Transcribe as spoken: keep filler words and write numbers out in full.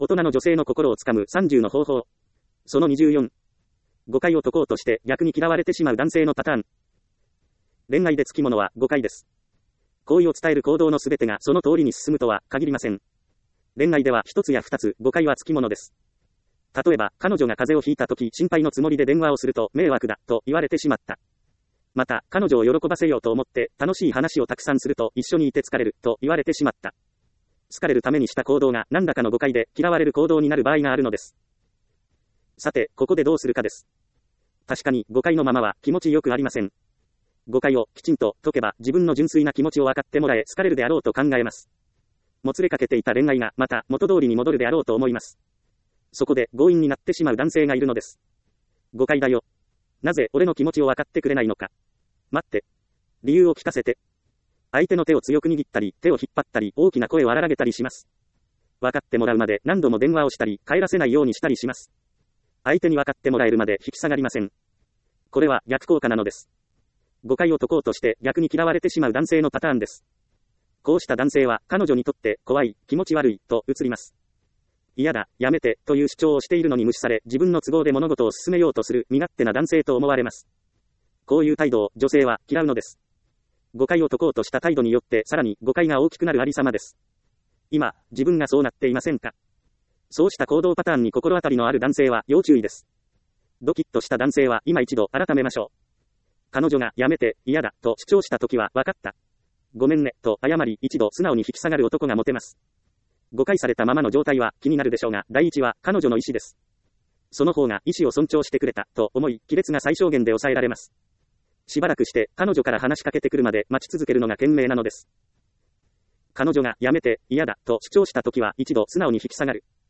大人の女性の心をつかむさんじゅうの方法。そのにじゅうよん。誤解を解こうとして逆に嫌われてしまう男性のパターン。恋愛でつきものは誤解です。好意を伝える行動のすべてがその通りに進むとは限りません。恋愛では一つや二つ誤解はつきものです。例えば、彼女が風邪をひいたとき心配のつもりで電話をすると迷惑だと言われてしまった。また、彼女を喜ばせようと思って楽しい話をたくさんすると一緒にいて疲れると言われてしまった。好かれるためにした行動が何らかの誤解で嫌われる行動になる場合があるのです。さて、ここでどうするかです。確かに誤解のままは気持ちよくありません。誤解をきちんと解けば自分の純粋な気持ちを分かってもらえ好かれるであろうと考えます。もつれかけていた恋愛がまた元通りに戻るであろうと思います。そこで強引になってしまう男性がいるのです。誤解だよ。なぜ俺の気持ちを分かってくれないのか。待って。理由を聞かせて。相手の手を強く握ったり、手を引っ張ったり、大きな声を荒らげたりします。分かってもらうまで何度も電話をしたり、帰らせないようにしたりします。相手に分かってもらえるまで引き下がりません。これは逆効果なのです。誤解を解こうとして逆に嫌われてしまう男性のパターンです。こうした男性は彼女にとって怖い、気持ち悪いと映ります。嫌だ、やめてという主張をしているのに無視され自分の都合で物事を進めようとする身勝手な男性と思われます。こういう態度を女性は嫌うのです。誤解を解こうとした態度によってさらに誤解が大きくなるありさまです。今、自分がそうなっていませんか？そうした行動パターンに心当たりのある男性は要注意です。ドキッとした男性は今一度改めましょう。彼女がやめて、嫌だと主張したときは分かった。ごめんねと謝り一度素直に引き下がる男がモテます。誤解されたままの状態は気になるでしょうが、第一は彼女の意思です。その方が意思を尊重してくれたと思い、亀裂が最小限で抑えられます。しばらくして彼女から話しかけてくるまで待ち続けるのが賢明なのです。彼女がやめて、嫌だと主張したときは一度素直に引き下がる。